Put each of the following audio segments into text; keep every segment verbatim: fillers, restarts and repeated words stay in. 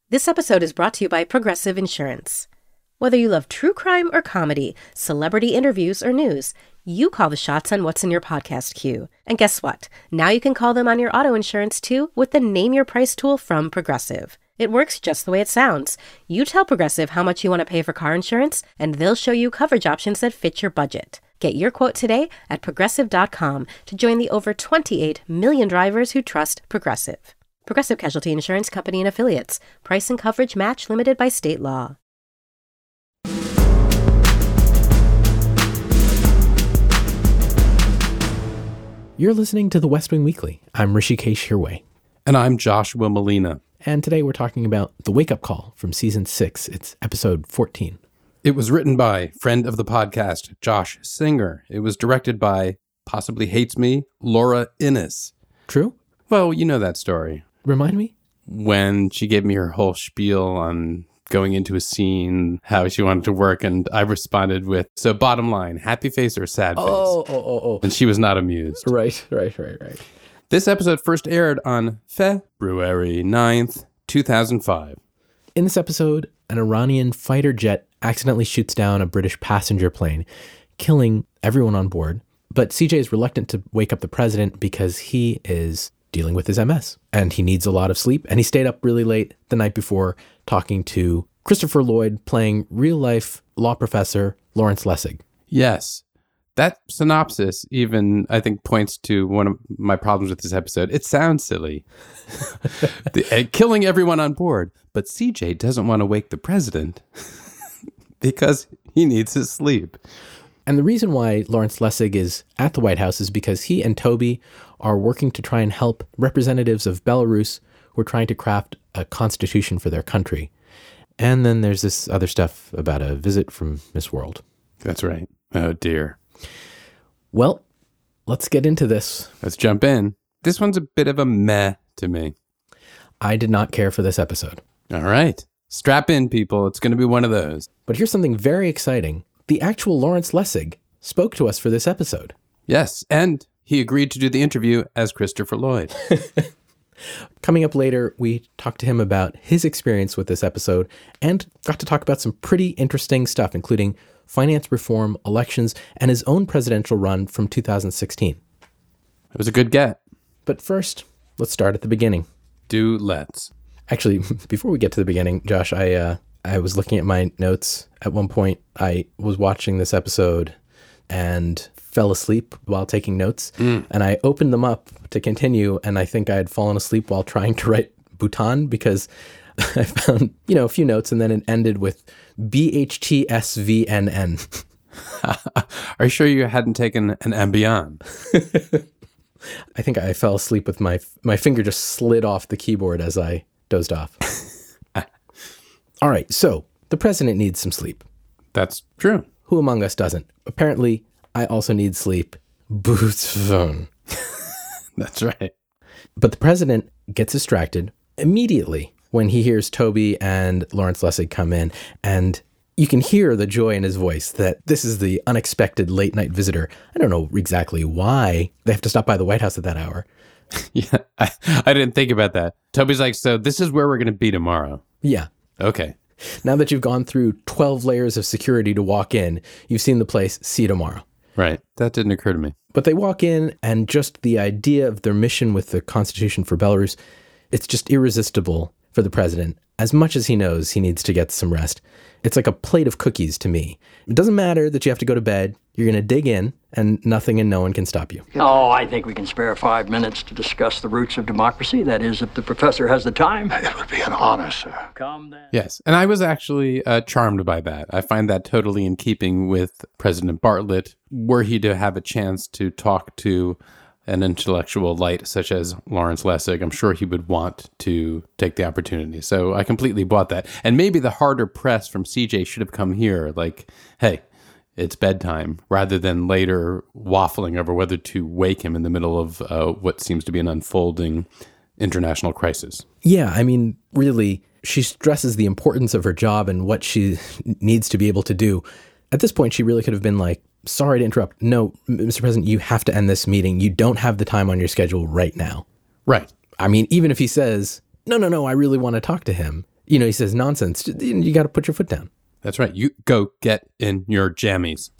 This episode is brought to you by Progressive Insurance. Whether you love true crime or comedy, celebrity interviews or news, you call the shots on what's in your podcast queue. And guess what? Now you can call them on your auto insurance too with the Name Your Price tool from Progressive. It works just the way it sounds. You tell Progressive how much you want to pay for car insurance, and they'll show you coverage options that fit your budget. Get your quote today at progressive dot com to join the over twenty-eight million drivers who trust Progressive. Progressive Casualty Insurance Company and Affiliates. Price and coverage match limited by state law. You're listening to the West Wing Weekly. I'm Rishikesh Hirway. And I'm Joshua Molina. And today we're talking about The Wake Up Call from Season six. It's Episode fourteen. It was written by friend of the podcast, Josh Singer. It was directed by, possibly hates me, Laura Innes. True? Well, you know that story. Remind me? When she gave me her whole spiel on going into a scene, how she wanted to work, and I responded with, so bottom line, happy face or sad face? Oh, oh, oh, oh. And she was not amused. Right, right, right, right. This episode first aired on February ninth, two thousand five. In this episode, an Iranian fighter jet accidentally shoots down a British passenger plane, killing everyone on board. But C J is reluctant to wake up the president because he is dealing with his M S and he needs a lot of sleep. And he stayed up really late the night before talking to Christopher Lloyd playing real-life law professor Lawrence Lessig. Yes. That synopsis even, I think, points to one of my problems with this episode. It sounds silly. the, uh, killing everyone on board. But C J doesn't want to wake the president because he needs his sleep. And the reason why Lawrence Lessig is at the White House is because he and Toby are working to try and help representatives of Belarus who are trying to craft a constitution for their country. And then there's this other stuff about a visit from Miss World. That's right. Oh, dear. Well, let's get into this. Let's jump in. This one's a bit of a meh to me. I did not care for this episode. All right. Strap in, people. It's going to be one of those. But here's something very exciting. The actual Lawrence Lessig spoke to us for this episode. Yes, and he agreed to do the interview as Christopher Lloyd. Coming up later, we talked to him about his experience with this episode and got to talk about some pretty interesting stuff, including finance reform, elections, and his own presidential run from two thousand sixteen. It was a good get. But first, let's start at the beginning. Do let's. Actually, before we get to the beginning, Josh, I uh, I was looking at my notes. At one point, I was watching this episode and fell asleep while taking notes. Mm. And I opened them up to continue, and I think I had fallen asleep while trying to write Bhutan because I found, you know, a few notes, and then it ended with B H T S V N N. Are you sure you hadn't taken an Ambien? I think I fell asleep with my my finger just slid off the keyboard as I dozed off. All right, so the president needs some sleep. That's true. Who among us doesn't? Apparently, I also need sleep. Bhutan. That's right. But the president gets distracted immediately when he hears Toby and Lawrence Lessig come in, and you can hear the joy in his voice that this is the unexpected late night visitor. I don't know exactly why they have to stop by the White House at that hour. Yeah, I, I didn't think about that. Toby's like, so this is where we're going to be tomorrow. Yeah. Okay. Now that you've gone through twelve layers of security to walk in, you've seen the place, see you tomorrow. Right. That didn't occur to me. But they walk in, and just the idea of their mission with the Constitution for Belarus, it's just irresistible for the president. As much as he knows he needs to get some rest, it's like a plate of cookies to me. It doesn't matter that you have to go to bed. You're going to dig in, and nothing and no one can stop you. Oh, I think we can spare five minutes to discuss the roots of democracy. That is, if the professor has the time. It would be an honor, sir. Come then. Yes, and I was actually uh, charmed by that. I find that totally in keeping with President Bartlet. Were he to have a chance to talk to an intellectual light such as Lawrence Lessig, I'm sure he would want to take the opportunity. So I completely bought that. And maybe the harder press from C J should have come here, like, hey, it's bedtime, rather than later waffling over whether to wake him in the middle of uh, what seems to be an unfolding international crisis. Yeah, I mean, really, she stresses the importance of her job and what she needs to be able to do. At this point, she really could have been like, sorry to interrupt. No, Mister President, you have to end this meeting. You don't have the time on your schedule right now. Right. I mean, even if he says, no, no, no, I really want to talk to him, You know, he says nonsense. You got to put your foot down. That's right. You go get in your jammies.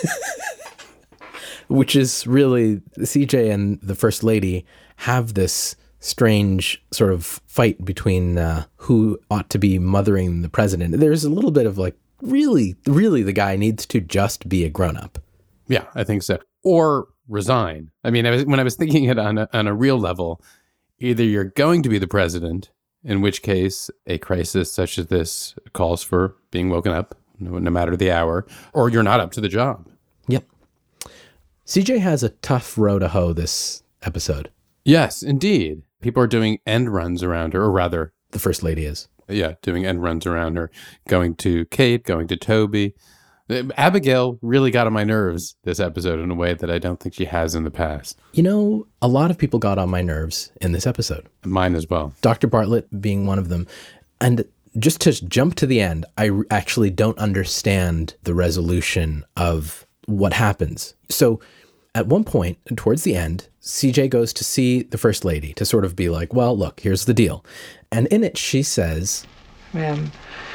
Which is really, C J and the First Lady have this strange sort of fight between uh, who ought to be mothering the president. There's a little bit of like, really, really the guy needs to just be a grown-up. Yeah, I think so. Or resign. I mean, I was, when I was thinking it on a, on a real level, either you're going to be the president, in which case a crisis such as this calls for being woken up, no, no matter the hour, or you're not up to the job. Yep. C J has a tough row to hoe this episode. Yes, indeed. People are doing end runs around her, or rather... The First Lady is. Yeah, doing end runs around her, going to Kate, going to Toby. Abigail really got on my nerves this episode in a way that I don't think she has in the past. You know, a lot of people got on my nerves in this episode. Mine as well. Doctor Bartlett being one of them. And just to jump to the end, I actually don't understand the resolution of what happens. So at one point, towards the end, C J goes to see the First Lady to sort of be like, well, look, here's the deal. And in it, she says, Ma'am,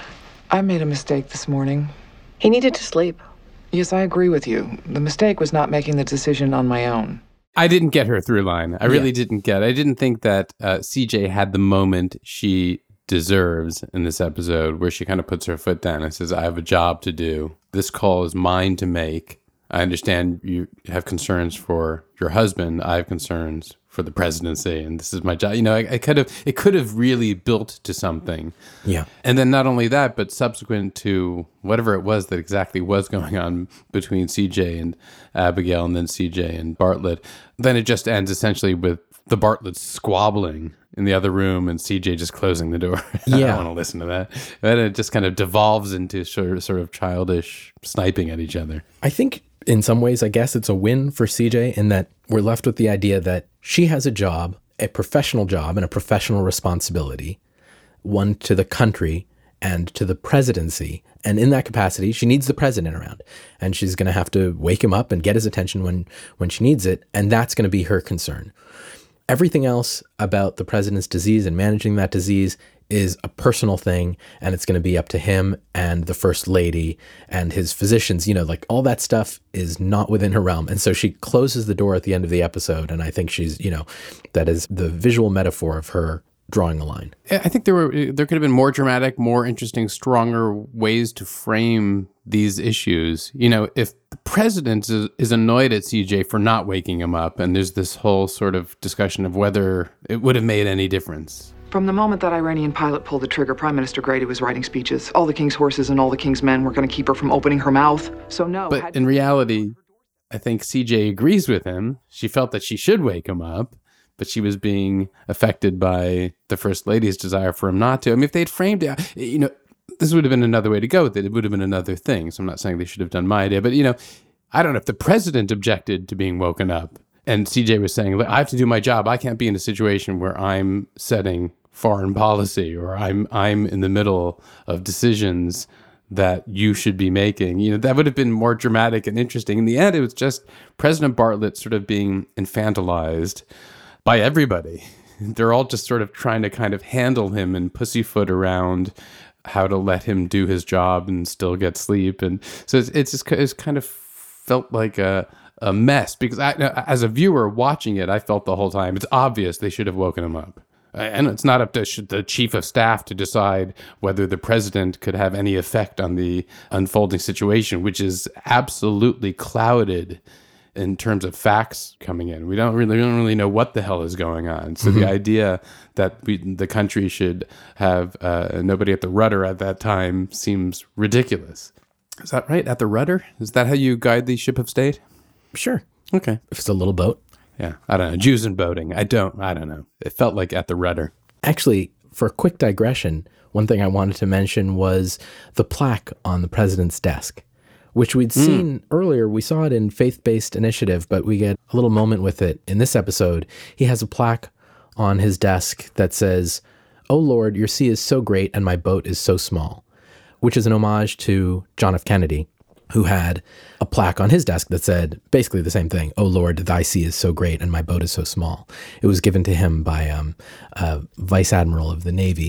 I made a mistake this morning. He needed to sleep. Yes, I agree with you. The mistake was not making the decision on my own. I didn't get her through line. I really Yeah. didn't get it. I didn't think that uh, C J had the moment she deserves in this episode where she kind of puts her foot down and says, I have a job to do. This call is mine to make. I understand you have concerns for your husband. I have concerns for the presidency, and this is my job. You know, I, I could have, it could have really built to something. yeah. And then not only that, but subsequent to whatever it was that exactly was going on between C J and Abigail and then C J and Bartlett, then it just ends essentially with the Bartletts squabbling in the other room and C J just closing the door. I Yeah. don't want to listen to that. And it just kind of devolves into sort of, sort of childish sniping at each other. I think in some ways, I guess it's a win for C J in that we're left with the idea that she has a job, a professional job and a professional responsibility, one to the country and to the presidency. And in that capacity, she needs the president around, and she's going to have to wake him up and get his attention when, when she needs it. And that's going to be her concern. Everything else about the president's disease and managing that disease is a personal thing, and it's going to be up to him and the First Lady and his physicians. You know, like all that stuff is not within her realm. And so she closes the door at the end of the episode, and I think she's, you know, that is the visual metaphor of her drawing a line. I think there were there could have been more dramatic, more interesting, stronger ways to frame these issues. You know, if the president is, is annoyed at C J for not waking him up, and there's this whole sort of discussion of whether it would have made any difference. From the moment that Iranian pilot pulled the trigger, Prime Minister Grady was writing speeches. All the king's horses and all the king's men were going to keep her from opening her mouth. So no. But had- in reality, I think C J agrees with him. She felt that she should wake him up, but she was being affected by the First Lady's desire for him not to. I mean, if they'd framed it, you know, this would have been another way to go with it. It would have been another thing. So I'm not saying they should have done my idea, but, you know, I don't know if the president objected to being woken up and C J was saying, I have to do my job. I can't be in a situation where I'm setting foreign policy or I'm I'm in the middle of decisions that you should be making. You know, that would have been more dramatic and interesting. In the end, it was just President Bartlett sort of being infantilized by everybody. They're all just sort of trying to kind of handle him and pussyfoot around how to let him do his job and still get sleep. And so it's, it's just it's kind of felt like a, a mess because I, as a viewer watching it, I felt the whole time, it's obvious they should have woken him up. And it's not up to the chief of staff to decide whether the president could have any effect on the unfolding situation, which is absolutely clouded in terms of facts coming in. We don't really, we don't really know what the hell is going on. So mm-hmm. the idea that we, the country should have uh, nobody at the rudder at that time seems ridiculous. Is that right? At the rudder? Is that how you guide the ship of state? Sure. Okay. If it's a little boat. Yeah, I don't know. Jews and boating. I don't, I don't know. It felt like at the rudder. Actually, for a quick digression, one thing I wanted to mention was the plaque on the president's desk, which we'd seen mm. earlier. We saw it in Faith-Based Initiative, but we get a little moment with it in this episode. He has a plaque on his desk that says, "Oh Lord, your sea is so great and my boat is so small," which is an homage to John F. Kennedy, who had a plaque on his desk that said basically the same thing. "Oh Lord, thy sea is so great and my boat is so small." It was given to him by um, a vice admiral of the Navy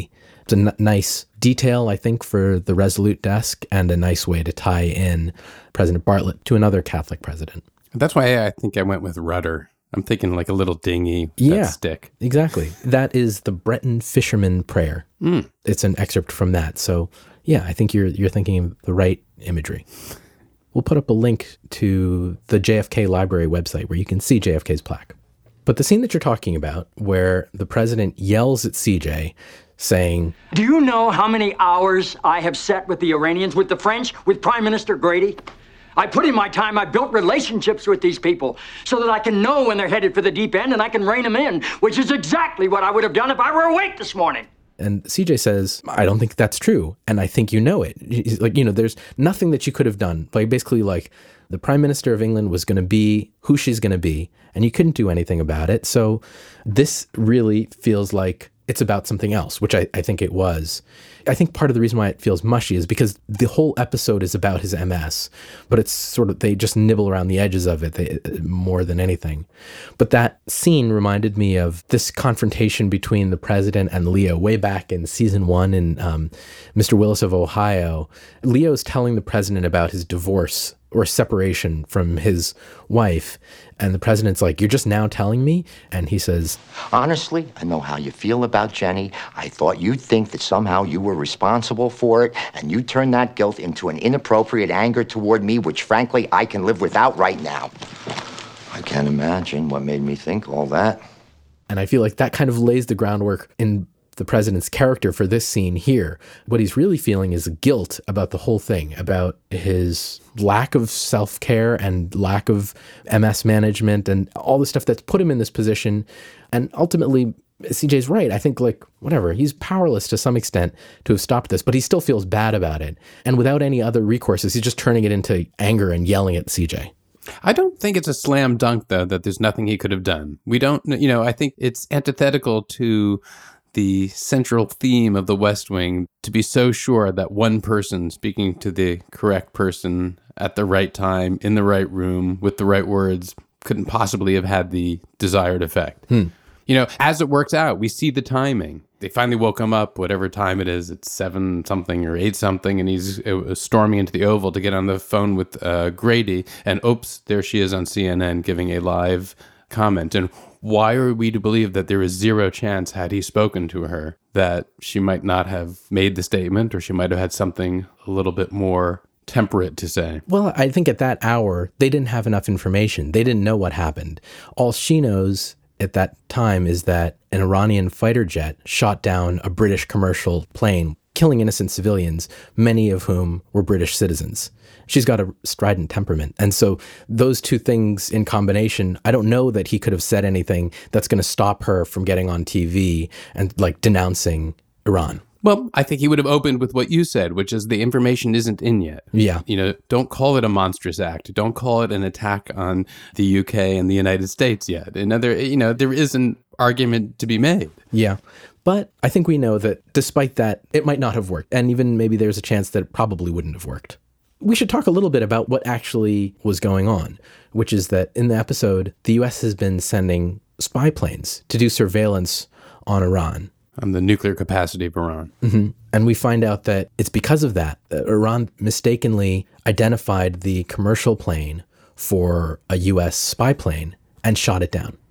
It's a n- nice detail, I think, for the Resolute desk and a nice way to tie in President Bartlett to another Catholic president. That's why I think I went with rudder. I'm thinking like a little dinghy with Yeah, that stick. Exactly. That is the Breton fisherman prayer. Mm. It's an excerpt from that. So yeah, I think you're you're thinking of the right imagery. We'll put up a link to the J F K Library website where you can see J F K's plaque. But the scene that you're talking about, where the president yells at C J, saying, Do you know how many hours I have sat with the Iranians, with the French, with Prime Minister Grady? I put in my time, I built relationships with these people so that I can know when they're headed for the deep end and I can rein them in, which is exactly what I would have done if I were awake this morning. And C J says, I don't think that's true. And I think you know it. He's like, you know, there's nothing that you could have done. Like basically like the Prime Minister of England was going to be who she's going to be, and you couldn't do anything about it. So this really feels like it's about something else, which I, I think it was. I think part of the reason why it feels mushy is because the whole episode is about his M S, but it's sort of, they just nibble around the edges of it they, more than anything. But that scene reminded me of this confrontation between the president and Leo way back in season one in um, Mister Willis of Ohio. Leo's telling the president about his divorce or separation from his wife. And the president's like, you're just now telling me? And he says, honestly, I know how you feel about Jenny. I thought you'd think that somehow you were responsible for it, and you turned that guilt into an inappropriate anger toward me, which frankly, I can live without right now. I can't imagine what made me think all that. And I feel like that kind of lays the groundwork in the president's character for this scene here. What he's really feeling is guilt about the whole thing, about his lack of self-care and lack of M S management and all the stuff that's put him in this position. And ultimately, C J's right. I think like, whatever, he's powerless to some extent to have stopped this, but he still feels bad about it. And without any other recourses, he's just turning it into anger and yelling at C J. I don't think it's a slam dunk, though, that there's nothing he could have done. We don't, you know, I think it's antithetical to the central theme of the West Wing to be so sure that one person speaking to the correct person at the right time, in the right room, with the right words, couldn't possibly have had the desired effect. Hmm. You know, as it works out, we see the timing. They finally woke him up, whatever time it is. It's seven something or eight something, and he's uh, storming into the Oval to get on the phone with uh, Grady. And oops, there she is on C N N giving a live comment. And why are we to believe that there is zero chance, had he spoken to her, that she might not have made the statement, or she might have had something a little bit more temperate to say? Well, I think at that hour, they didn't have enough information. They didn't know what happened. All she knows at that time is that an Iranian fighter jet shot down a British commercial plane, killing innocent civilians, many of whom were British citizens. She's got a strident temperament. And so those two things in combination, I don't know that he could have said anything that's going to stop her from getting on T V and like denouncing Iran. Well, I think he would have opened with what you said, which is the information isn't in yet. Yeah. You know, don't call it a monstrous act. Don't call it an attack on the U K and the United States yet. Another, you know, there is an argument to be made. Yeah. But I think we know that despite that, it might not have worked. And even maybe there's a chance that it probably wouldn't have worked. We should talk a little bit about what actually was going on, which is that in the episode, the U S has been sending spy planes to do surveillance on Iran. On the nuclear capacity of Iran. Mm-hmm. And we find out that it's because of that, that Iran mistakenly identified the commercial plane for a U S spy plane and shot it down.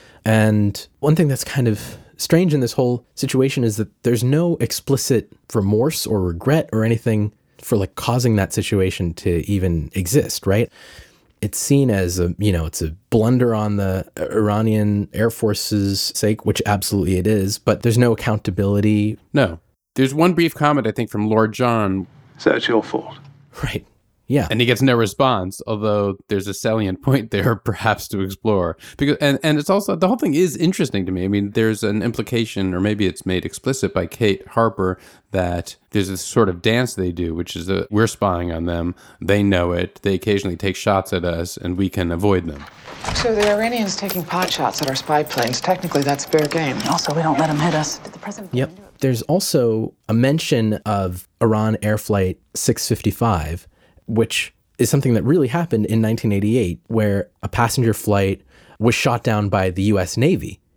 And one thing that's kind of strange in this whole situation is that there's no explicit remorse or regret or anything for like causing that situation to even exist, right? It's seen as a, you know, it's a blunder on the Iranian Air Force's sake, which absolutely it is, but there's no accountability. No. There's one brief comment, I think, from Lord John. So it's your fault. Right. Yeah. And he gets no response, although there's a salient point there perhaps to explore. Because and, and it's also, the whole thing is interesting to me. I mean, there's an implication, or maybe it's made explicit by Kate Harper, that there's this sort of dance they do, which is that we're spying on them, they know it, they occasionally take shots at us, and we can avoid them. So the Iranians taking pot shots at our spy planes, technically that's fair game. Also, we don't let them hit us. Did the president? Yep. There's also a mention of Iran Air Flight six fifty-five, which is something that really happened in nineteen eighty-eight, where a passenger flight was shot down by the U S Navy.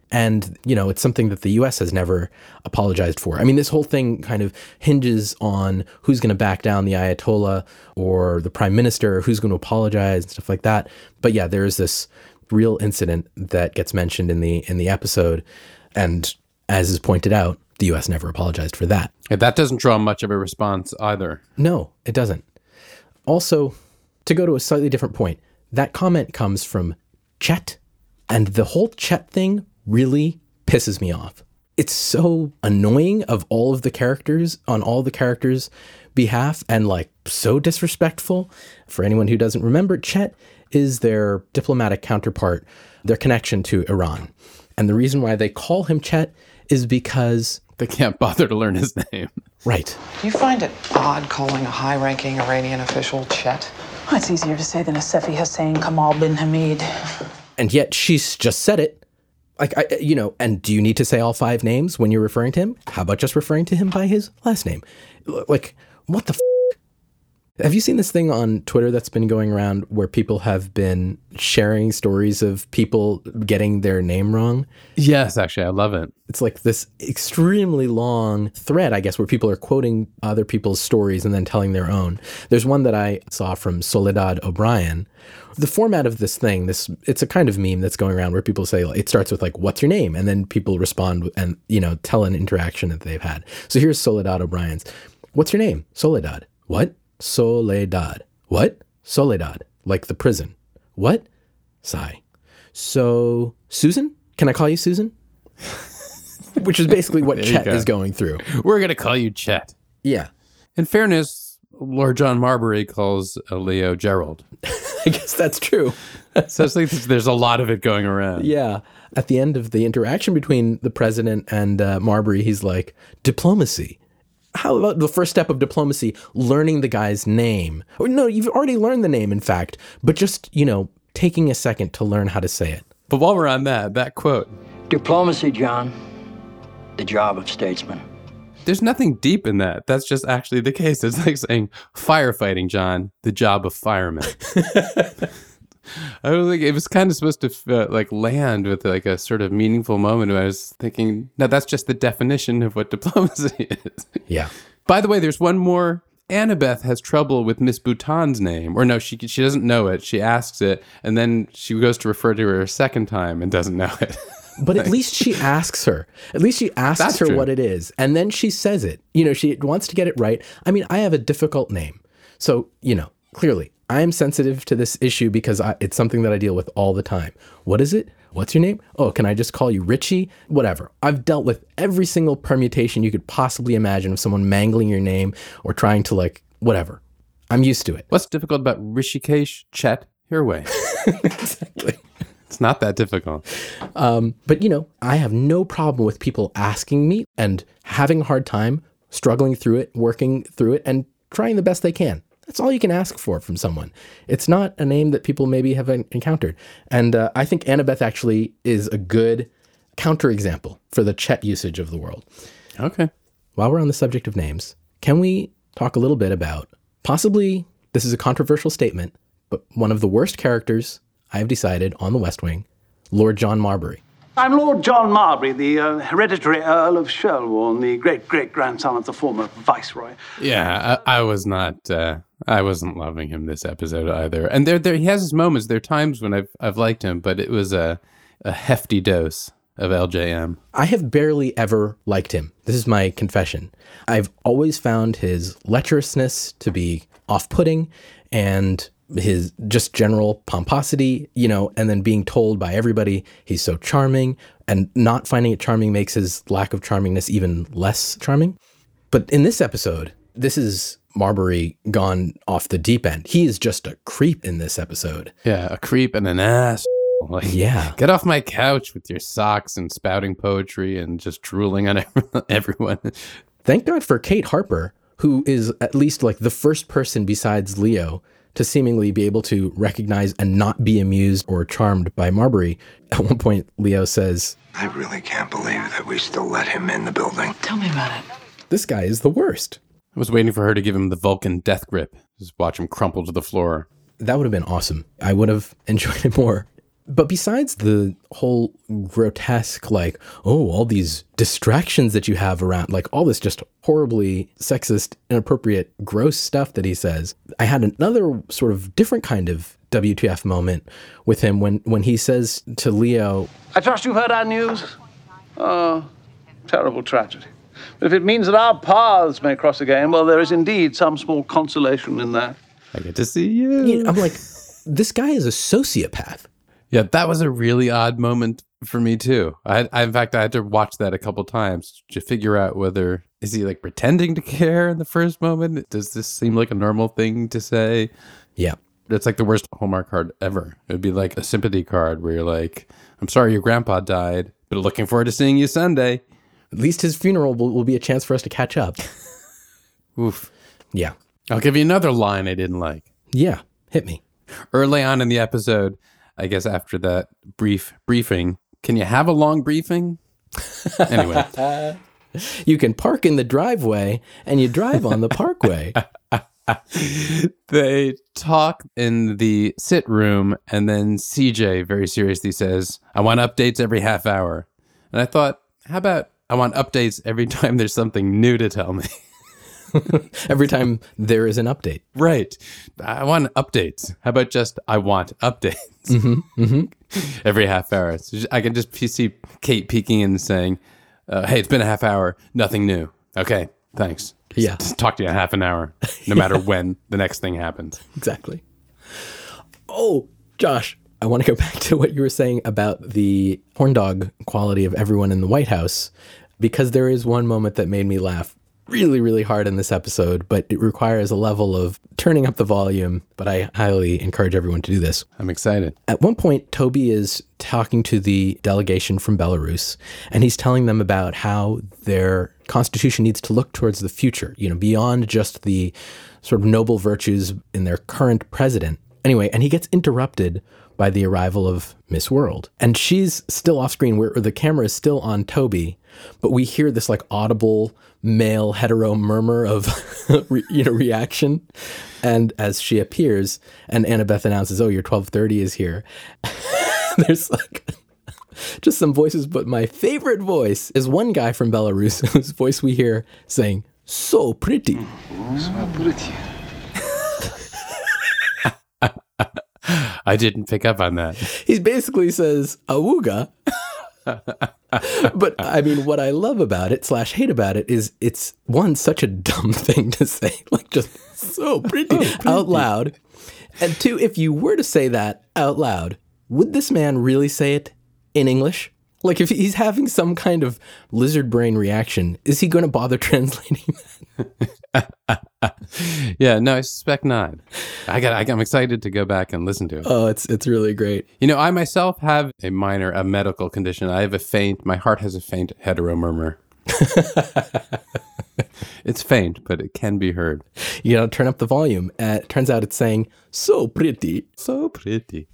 And, you know, it's something that the U S has never apologized for. I mean, this whole thing kind of hinges on who's going to back down the Ayatollah or the prime minister, who's going to apologize and stuff like that. But yeah, there is this real incident that gets mentioned in the in the episode. And as is pointed out, the U S never apologized for that. Yeah, that doesn't draw much of a response either. No, it doesn't. Also, to go to a slightly different point, that comment comes from Chet, and the whole Chet thing really pisses me off. It's so annoying of all of the characters on all the characters' behalf and like so disrespectful. For anyone who doesn't remember, Chet is their diplomatic counterpart, their connection to Iran. And the reason why they call him Chet is because they can't bother to learn his name. Right. Do you find it odd calling a high-ranking Iranian official Chet? Well, it's easier to say than a Sefi Hussein Kamal bin Hamid. And yet she's just said it. Like, I, you know, and do you need to say all five names when you're referring to him? How about just referring to him by his last name? Like, what the f***? Have you seen this thing on Twitter that's been going around where people have been sharing stories of people getting their name wrong? Yes, actually, I love it. It's like this extremely long thread, I guess, where people are quoting other people's stories and then telling their own. There's one that I saw from Soledad O'Brien. The format of this thing, this it's a kind of meme that's going around where people say, it starts with like, what's your name? And then people respond and, you know, tell an interaction that they've had. So here's Soledad O'Brien's. What's your name? Soledad. What? Soledad. What? Soledad. Like the prison. What? Sigh. So, Susan? Can I call you Susan? Which is basically what Chet go. is going through. We're going to call you Chet. Yeah. In fairness, Lord John Marbury calls uh, Leo Gerald. I guess that's true. So I think there's a lot of it going around. Yeah. At the end of the interaction between the president and uh, Marbury, he's like, diplomacy. How about the first step of diplomacy, learning the guy's name? Or no, you've already learned the name, in fact, but just, you know, taking a second to learn how to say it. But while we're on that, that quote. Diplomacy, John, the job of statesman. There's nothing deep in that. That's just actually the case. It's like saying firefighting, John, the job of fireman. I was like, it was kind of supposed to uh, like land with like a sort of meaningful moment where I was thinking, no, that's just the definition of what diplomacy is. Yeah. By the way, there's one more. Annabeth has trouble with Miss Bhutan's name. Or no, she she doesn't know it. She asks it, and then she goes to refer to her a second time and doesn't know it. But at least she asks her. At least she asks That's her true. what it is. And then she says it. You know, she wants to get it right. I mean, I have a difficult name. So, you know, clearly, I am sensitive to this issue because I, it's something that I deal with all the time. What is it? What's your name? Oh, can I just call you Richie? Whatever. I've dealt with every single permutation you could possibly imagine of someone mangling your name or trying to like, whatever. I'm used to it. What's difficult about Rishikesh, Chet, Hirway? Exactly. It's not that difficult. Um, but, you know, I have no problem with people asking me and having a hard time, struggling through it, working through it, and trying the best they can. That's all you can ask for from someone. It's not a name that people maybe have encountered. And uh, I think Annabeth actually is a good counterexample for the Chet usage of the world. Okay. While we're on the subject of names, can we talk a little bit about possibly, this is a controversial statement, but one of the worst characters I have decided on the West Wing, Lord John Marbury. I'm Lord John Marbury, the uh, hereditary Earl of Sherborne, the great-great-grandson of the former Viceroy. Yeah, I, I was not, uh, I wasn't loving him this episode either. And there, there, he has his moments. There are times when I've, I've liked him, but it was a, a hefty dose of L J M. I have barely ever liked him. This is my confession. I've always found his lecherousness to be off-putting and his just general pomposity, you know, and then being told by everybody he's so charming, and not finding it charming makes his lack of charmingness even less charming. But in this episode, this is Marbury gone off the deep end. He is just a creep in this episode. Yeah, a creep and an ass. Like, yeah. Get off my couch with your socks and spouting poetry and just drooling on everyone. Thank God for Kate Harper, who is at least like the first person besides Leo to seemingly be able to recognize and not be amused or charmed by Marbury. At one point, Leo says, I really can't believe that we still let him in the building. Tell me about it. This guy is the worst. I was waiting for her to give him the Vulcan death grip. Just watch him crumple to the floor. That would have been awesome. I would have enjoyed it more. But besides the whole grotesque, like, oh, all these distractions that you have around, like all this just horribly sexist, inappropriate, gross stuff that he says, I had another sort of different kind of W T F moment with him when, when he says to Leo, I trust you've heard our news. Oh, terrible tragedy. But if it means that our paths may cross again, well, there is indeed some small consolation in that. I get to see you. you know, I'm like, this guy is a sociopath. Yeah, that was a really odd moment for me too. I, I in fact, I had to watch that a couple times to figure out whether, is he like pretending to care in the first moment? Does this seem like a normal thing to say? Yeah. It's like the worst Hallmark card ever. It would be like a sympathy card where you're like, I'm sorry your grandpa died, but looking forward to seeing you Sunday. At least his funeral will, will be a chance for us to catch up. Oof. Yeah. I'll give you another line I didn't like. Yeah. Hit me. Early on in the episode, I guess after that brief briefing, can you have a long briefing? Anyway. You can park in the driveway and you drive on the parkway. They talk in the sit room, and then C J very seriously says, I want updates every half hour. And I thought, how about I want updates every time there's something new to tell me? Every time there is an update. Right. I want updates. How about just, I want updates? Mm-hmm, mm-hmm. Every half hour. So I can just see Kate peeking in and saying, uh, hey, it's been a half hour. Nothing new. Okay, thanks. Yeah. Just talk to you in half an hour, no matter yeah. when the next thing happens. Exactly. Oh, Josh, I want to go back to what you were saying about the horn dog quality of everyone in the White House, because there is one moment that made me laugh really, really hard in this episode, but it requires a level of turning up the volume, but I highly encourage everyone to do this. I'm excited. At one point, Toby is talking to the delegation from Belarus, and he's telling them about how their constitution needs to look towards the future, you know, beyond just the sort of noble virtues in their current president. Anyway, and he gets interrupted by the arrival of Miss World. And she's still off screen where the camera is still on Toby, but we hear this like audible male hetero murmur of, re, you know, reaction. And as she appears and Annabeth announces, oh, your twelve thirty is here. There's like just some voices, but my favorite voice is one guy from Belarus whose voice we hear saying, so pretty. So pretty. I didn't pick up on that. He basically says, awooga. But I mean, what I love about it slash hate about it is it's one, such a dumb thing to say, like just so pretty, oh, pretty out loud. And two, if you were to say that out loud, would this man really say it in English? Like if he's having some kind of lizard brain reaction, is he going to bother translating that? Yeah, no, I suspect not. I got. I, I'm excited to go back and listen to it. Oh, it's it's really great. You know, I myself have a minor, a medical condition. I have a faint. My heart has a faint hetero murmur. It's faint, but it can be heard. You gotta turn up the volume. Uh, it turns out it's saying so pretty, so pretty.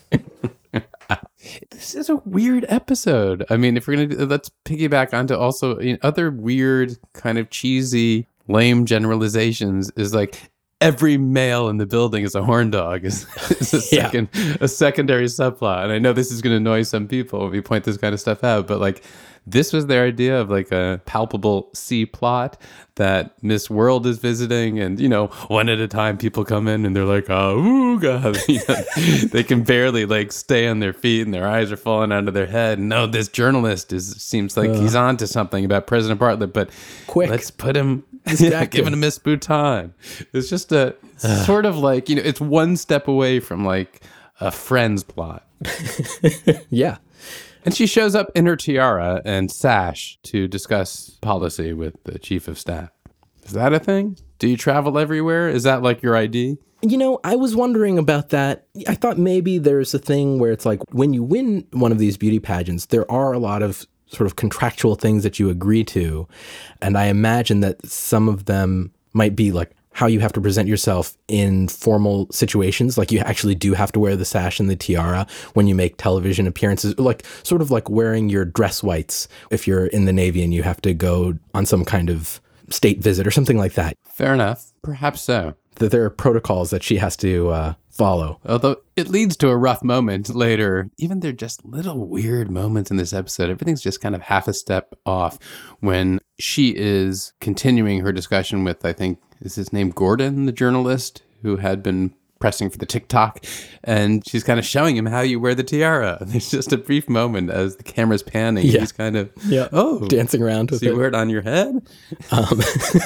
This is a weird episode. I mean, if we're gonna do, let's piggyback onto also you know, other weird kind of cheesy, lame generalizations. Is like every male in the building is a horn dog. Is, is a second yeah. a secondary subplot. And I know this is going to annoy some people when we point this kind of stuff out, but like. This was their idea of like a palpable C plot that Miss World is visiting, and you know, one at a time, people come in and they're like, "Oh, ooh, God!" You know, they can barely like stay on their feet, and their eyes are falling out of their head. And no, this journalist is seems like uh, he's on to something about President Bartlett, but quick, let's put him, yeah, giving him Miss Bhutan. It's just a uh, sort of like you know, it's one step away from like a Friends plot. Yeah. And she shows up in her tiara and sash to discuss policy with the chief of staff. Is that a thing? Do you travel everywhere? Is that like your I D? You know, I was wondering about that. I thought maybe there's a thing where it's like when you win one of these beauty pageants, there are a lot of sort of contractual things that you agree to. And I imagine that some of them might be like how you have to present yourself in formal situations. Like you actually do have to wear the sash and the tiara when you make television appearances, like sort of like wearing your dress whites if you're in the Navy and you have to go on some kind of state visit or something like that. Fair enough. Perhaps so. That there are protocols that she has to uh, follow. Although it leads to a rough moment later. Even they're just little weird moments in this episode. Everything's just kind of half a step off when she is continuing her discussion with, I think, is his name Gordon, the journalist, who had been pressing for the TikTok, and she's kind of showing him how you wear the tiara. And there's just a brief moment as the camera's panning. Yeah. He's kind of, yeah. oh, dancing around with so you it. wear it on your head? Um,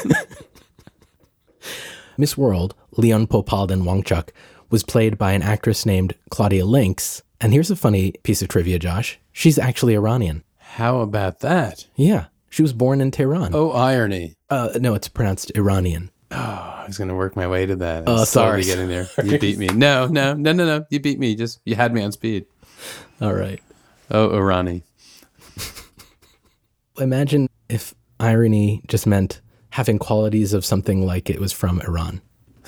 Miss World, Leon Popalden Wangchuk, was played by an actress named Claudia Lynx. And here's a funny piece of trivia, Josh. She's actually Iranian. How about that? Yeah. She was born in Tehran. Oh, irony. Uh, no, it's pronounced Iranian. Oh, I was going to work my way to that. Oh, I'm sorry. getting there. You beat me. No, no, no, no, no. You beat me. Just, you had me on speed. All right. Oh, Irani. Imagine if irony just meant having qualities of something like it was from Iran.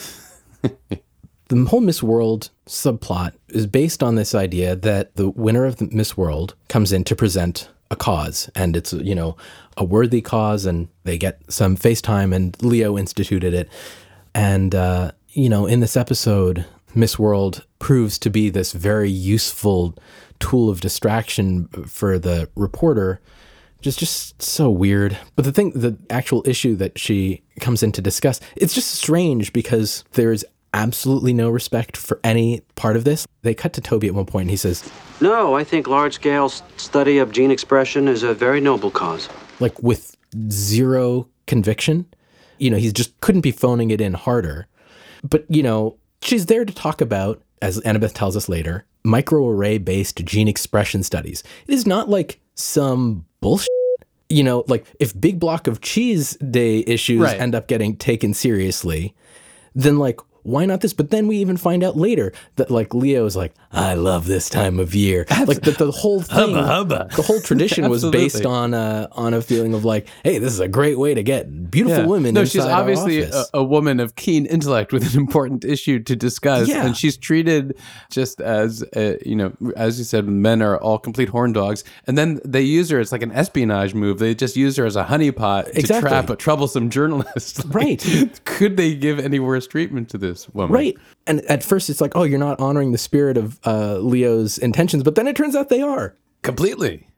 The whole Miss World subplot is based on this idea that the winner of the Miss World comes in to present a cause, and it's, you know, a worthy cause, and they get some FaceTime, and Leo instituted it. And, uh, you know, in this episode, Miss World proves to be this very useful tool of distraction for the reporter, which is just so weird. But the thing, the actual issue that she comes in to discuss, it's just strange because there's absolutely no respect for any part of this. They cut to Toby at one point and he says, No, I think large-scale study of gene expression is a very noble cause. Like with zero conviction. You know, he just couldn't be phoning it in harder. But, you know, she's there to talk about, as Annabeth tells us later, microarray-based gene expression studies. It is not like some bullshit. You know, like if Big Block of Cheese Day issues right. end up getting taken seriously, then like, why not this? But then we even find out later that like Leo's like, I love this time of year. Like the, the whole thing, hubba, hubba. the whole tradition was based on a, on a feeling of like, hey, this is a great way to get beautiful yeah. women No, inside she's obviously our a, office. a woman of keen intellect with an important issue to discuss. Yeah. And she's treated just as, a, you know, as you said, men are all complete horn dogs. And then they use her, it's like an espionage move. They just use her as a honeypot to Exactly. trap a troublesome journalist. Like, Right. Could they give any worse treatment to this woman? Right. And at first it's like, oh, you're not honoring the spirit of uh, Leo's intentions. But then it turns out they are. Completely.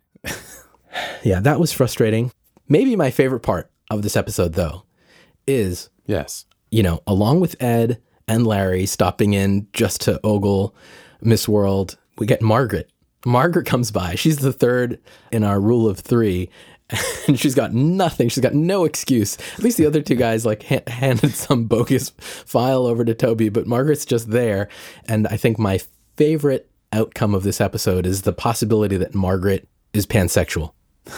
Yeah, that was frustrating. Maybe my favorite part of this episode, though, is, yes, you know, along with Ed and Larry stopping in just to ogle Miss World, we get Margaret. Margaret comes by. She's the third in our rule of three. And she's got nothing. She's got no excuse. At least the other two guys like ha- handed some bogus file over to Toby, but Margaret's just there. And I think my favorite outcome of this episode is the possibility that Margaret is pansexual.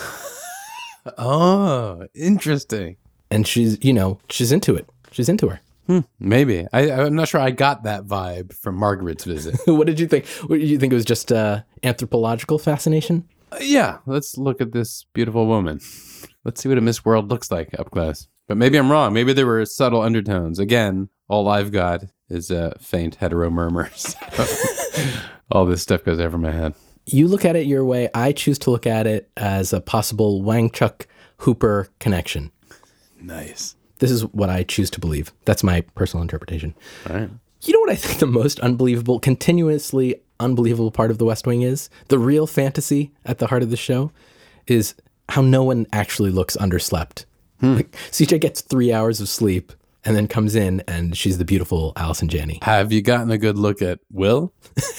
Oh, interesting. And she's, you know, she's into it. She's into her. Hmm, maybe. I, I'm not sure I got that vibe from Margaret's visit. What did you think? What, did you think it was just uh, anthropological fascination? Uh, yeah, let's look at this beautiful woman. Let's see what a Miss World looks like up close. But maybe I'm wrong. Maybe there were subtle undertones. Again, all I've got is uh, faint hetero murmurs. All this stuff goes over my head. You look at it your way. I choose to look at it as a possible Wangchuk Hooper connection. Nice. This is what I choose to believe. That's my personal interpretation. All right. You know what I think the most unbelievable, continuously unbelievable part of The West Wing is? The real fantasy at the heart of the show is how no one actually looks underslept. Hmm. Like, C J gets three hours of sleep and then comes in and she's the beautiful Allison Janney. Have you gotten a good look at Will?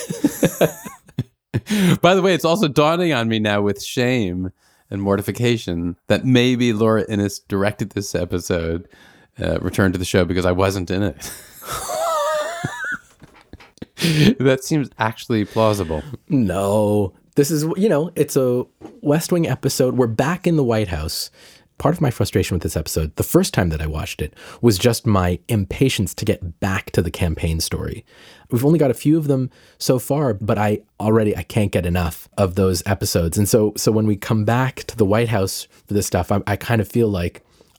By the way, it's also dawning on me now with shame and mortification that maybe Laura Innes directed this episode, uh, returned to the show because I wasn't in it. That seems actually plausible. No, this is, you know, it's a West Wing episode. We're back in the White House. Part of my frustration with this episode, the first time that I watched it, was just my impatience to get back to the campaign story. We've only got a few of them so far, but I already, I can't get enough of those episodes. And so, so when we come back to the White House for this stuff, I, I kind of feel like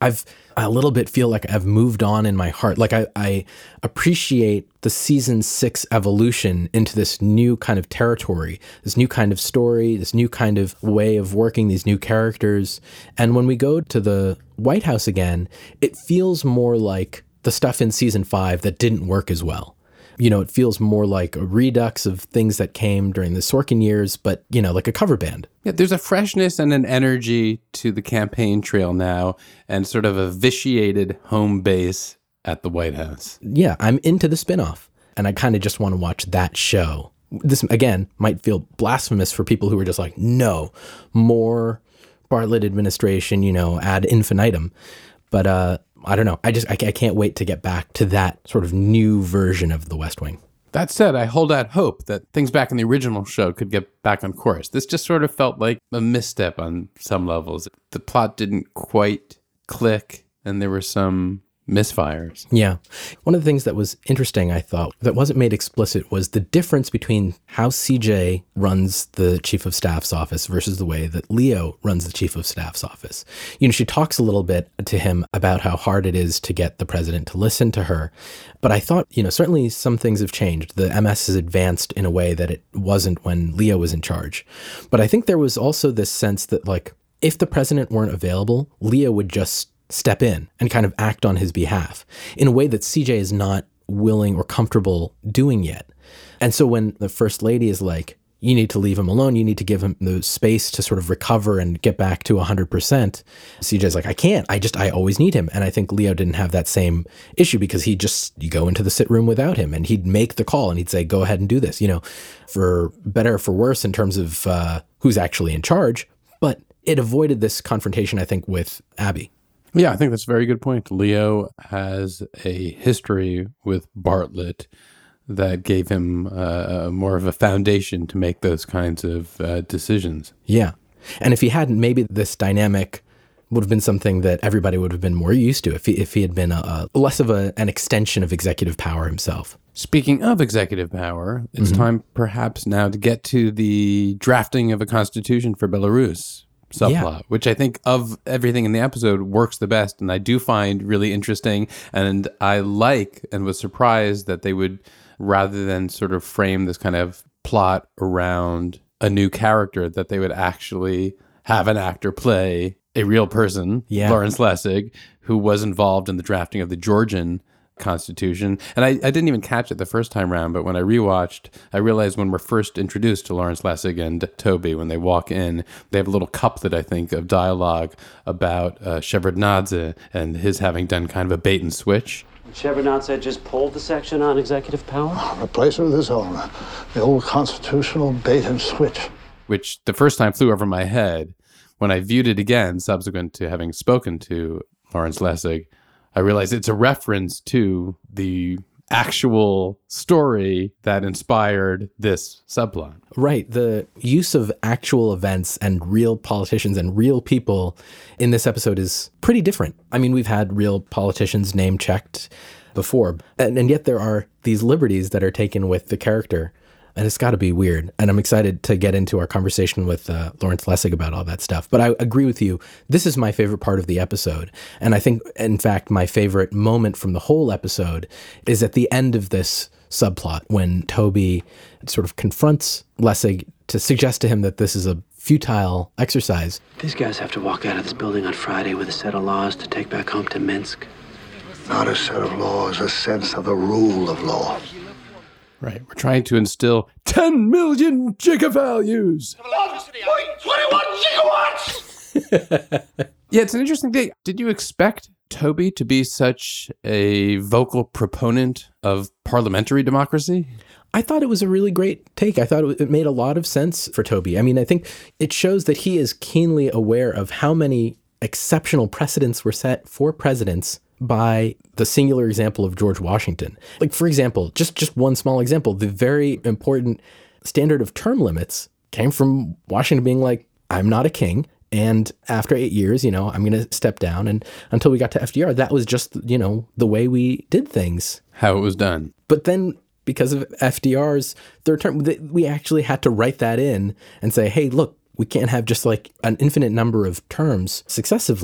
I've a little bit feel like I've moved on in my heart. Like I, I appreciate the season six evolution into this new kind of territory, this new kind of story, this new kind of way of working, these new characters. And when we go to the White House again, it feels more like the stuff in season five that didn't work as well. You know, it feels more like a redux of things that came during the Sorkin years, but, you know, like a cover band. Yeah, there's a freshness and an energy to the campaign trail now, and sort of a vitiated home base at the White House. Yeah, I'm into the spinoff, and I kind of just want to watch that show. This, again, might feel blasphemous for people who are just like, no, more Bartlett administration, you know, ad infinitum. But, uh, I don't know. I just, I, I can't wait to get back to that sort of new version of the West Wing. That said, I hold out hope that things back in the original show could get back on course. This just sort of felt like a misstep on some levels. The plot didn't quite click, and there were some misfires. Yeah. One of the things that was interesting, I thought, that wasn't made explicit was the difference between how C J runs the chief of staff's office versus the way that Leo runs the chief of staff's office. You know, she talks a little bit to him about how hard it is to get the president to listen to her. But I thought, you know, certainly some things have changed. The M S has advanced in a way that it wasn't when Leo was in charge. But I think there was also this sense that, like, if the president weren't available, Leo would just step in and kind of act on his behalf in a way that C J is not willing or comfortable doing yet. And so when the first lady is like, you need to leave him alone, you need to give him the space to sort of recover and get back to one hundred percent, C J's like, I can't, I just, I always need him. And I think Leo didn't have that same issue because he just, you go into the sit room without him and he'd make the call and he'd say, go ahead and do this, you know, for better or for worse in terms of uh, who's actually in charge. But it avoided this confrontation, I think, with Abby. Yeah, I think that's a very good point. Leo has a history with Bartlett that gave him uh, more of a foundation to make those kinds of uh, decisions. Yeah. And if he hadn't, maybe this dynamic would have been something that everybody would have been more used to if he, if he had been a, a less of a, an extension of executive power himself. Speaking of executive power, it's Mm-hmm. time perhaps now to get to the drafting of a constitution for Belarus subplot, yeah. which I think of everything in the episode works the best, and I do find really interesting, and I like and was surprised that they would, rather than sort of frame this kind of plot around a new character, that they would actually have an actor play a real person, yeah. Lawrence Lessig, who was involved in the drafting of the Georgian Constitution. And I, I didn't even catch it the first time around, but when I rewatched, I realized when we're first introduced to Lawrence Lessig and Toby, when they walk in, they have a little couplet, I think, of dialogue about uh, Shevardnadze and his having done kind of a bait and switch. Shevardnadze just pulled the section on executive power? Replace it with his own. The old constitutional bait and switch. Which the first time flew over my head. When I viewed it again, subsequent to having spoken to Lawrence Lessig, I realized it's a reference to the actual story that inspired this subplot. Right. The use of actual events and real politicians and real people in this episode is pretty different. I mean, we've had real politicians name checked before, and, and yet there are these liberties that are taken with the character. And it's got to be weird. And I'm excited to get into our conversation with uh, Lawrence Lessig about all that stuff. But I agree with you. This is my favorite part of the episode. And I think, in fact, my favorite moment from the whole episode is at the end of this subplot when Toby sort of confronts Lessig to suggest to him that this is a futile exercise. These guys have to walk out of this building on Friday with a set of laws to take back home to Minsk. Not a set of laws, a sense of the rule of law. Right. We're trying to instill ten million gigavalues. twenty-one gigawatts! Yeah, it's an interesting thing. Did you expect Toby to be such a vocal proponent of parliamentary democracy? I thought it was a really great take. I thought it made a lot of sense for Toby. I mean, I think it shows that he is keenly aware of how many exceptional precedents were set for presidents by the singular example of George Washington. Like, for example, just, just one small example, the very important standard of term limits came from Washington being like, I'm not a king. And after eight years, you know, I'm going to step down. And until we got to F D R, that was just, you know, the way we did things. How it was done. But then because of F D R's third term, we actually had to write that in and say, hey, look, we can't have just like an infinite number of terms successively.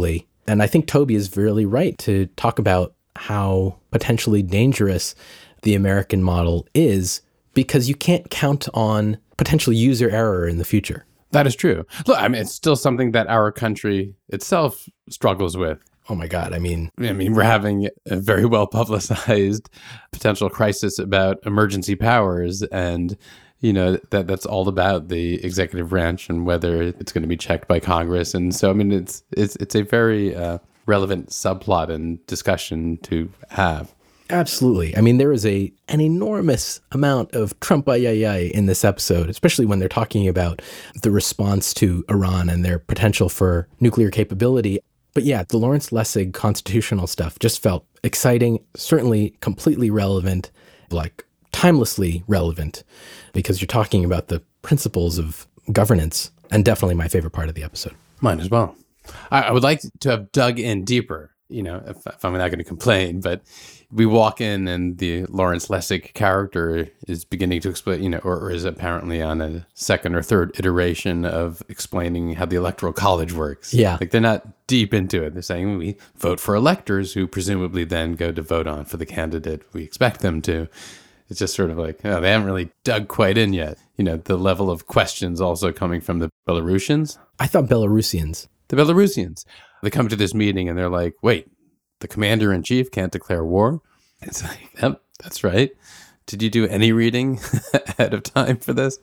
And I think Toby is really right to talk about how potentially dangerous the American model is, because you can't count on potential user error in the future. That is true. Look, I mean, it's still something that our country itself struggles with. Oh my God. I mean, I mean, we're having a very well publicized potential crisis about emergency powers, and you know that that's all about the executive branch and whether it's going to be checked by Congress. And so, I mean, it's it's it's a very uh, relevant subplot and discussion to have. Absolutely. I mean, there is a an enormous amount of Trump-ay-ay-ay in this episode, especially when they're talking about the response to Iran and their potential for nuclear capability. But yeah, the Lawrence Lessig constitutional stuff just felt exciting, certainly completely relevant, like timelessly relevant, because you're talking about the principles of governance, and definitely my favorite part of the episode. Mine as well. I, I would like to have dug in deeper, you know, if, if I'm not going to complain, but we walk in and the Lawrence Lessig character is beginning to explain, you know, or, or is apparently on a second or third iteration of explaining how the Electoral College works. Yeah. Like they're not deep into it. They're saying we vote for electors who presumably then go to vote on for the candidate we expect them to. It's just sort of like, oh, they haven't really dug quite in yet. You know, the level of questions also coming from the Belarusians. I thought Belarusians. The Belarusians. They come to this meeting and they're like, wait, the commander-in-chief can't declare war? It's like, yep, that's right. Did you do any reading ahead of time for this?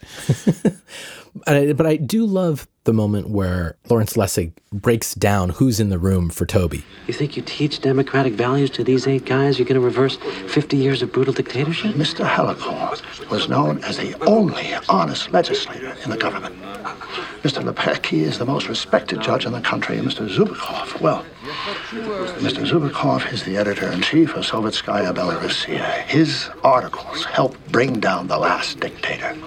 I, but I do love the moment where Lawrence Lessig breaks down who's in the room for Toby. You think you teach democratic values to these eight guys? You're going to reverse fifty years of brutal dictatorship? Mister Helicourt was known as the only honest legislator in the government. Mister Lepecki is the most respected judge in the country, and Mister Zubikov, well, Mister Zubikov is the editor-in-chief of Sovetskaya Belarusia. His articles helped bring down the last dictator.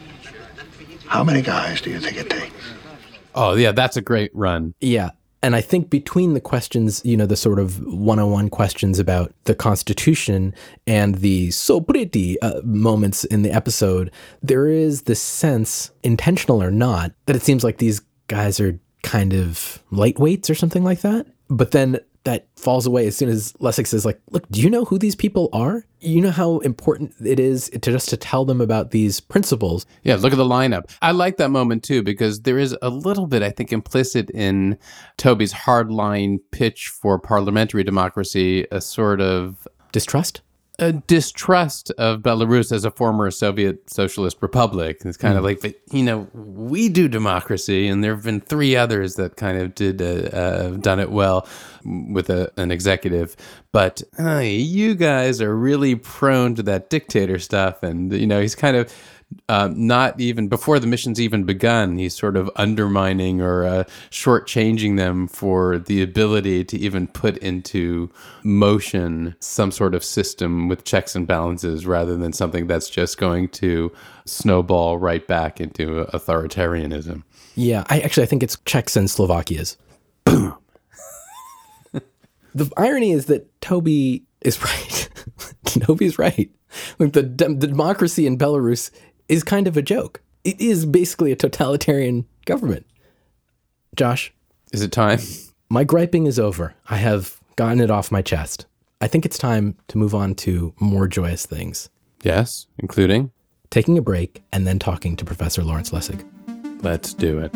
How many guys do you think it takes? Oh, yeah, that's a great run. Yeah. And I think between the questions, you know, the sort of one oh one questions about the Constitution and the so pretty uh, moments in the episode, there is this sense, intentional or not, that it seems like these guys are kind of lightweights or something like that. But then that falls away as soon as Lessig says, like, look, do you know who these people are? You know how important it is to just to tell them about these principles. Yeah, look at the lineup. I like that moment too, because there is a little bit, I think, implicit in Toby's hardline pitch for parliamentary democracy, a sort of distrust? A distrust of Belarus as a former Soviet socialist republic. It's kind mm. of like, but, you know, we do democracy, and there have been three others that kind of did uh, uh, done it well with a, an executive. But uh, you guys are really prone to that dictator stuff, and you know, he's kind of uh, not even before the mission's even begun. He's sort of undermining or uh, shortchanging them for the ability to even put into motion some sort of system with checks and balances, rather than something that's just going to snowball right back into authoritarianism. Yeah, I actually I think it's Czechs and Slovakias. Boom. The irony is that Toby is right. Toby's right. Like the, de- the democracy in Belarus is kind of a joke. It is basically a totalitarian government. Josh? Is it time? My griping is over. I have gotten it off my chest. I think it's time to move on to more joyous things. Yes, including? Taking a break and then talking to Professor Lawrence Lessig. Let's do it.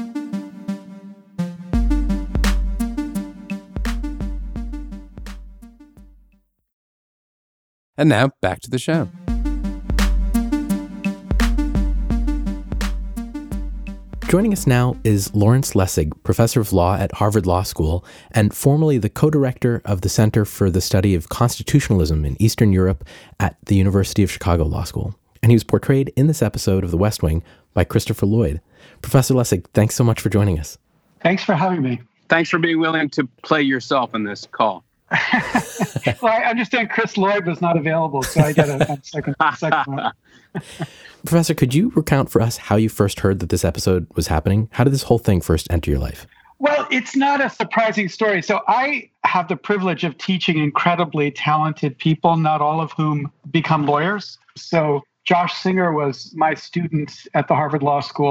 And now, back to the show. Joining us now is Lawrence Lessig, professor of law at Harvard Law School and formerly the co-director of the Center for the Study of Constitutionalism in Eastern Europe at the University of Chicago Law School. And he was portrayed in this episode of The West Wing by Christopher Lloyd. Professor Lessig, thanks so much for joining us. Thanks for having me. Thanks for being willing to play yourself in this call. Well, I understand Chris Lloyd was not available, so I get a, a second, second one. Professor, could you recount for us how you first heard that this episode was happening? How did this whole thing first enter your life? Well, it's not a surprising story. So I have the privilege of teaching incredibly talented people, not all of whom become lawyers. So Josh Singer was my student at the Harvard Law School.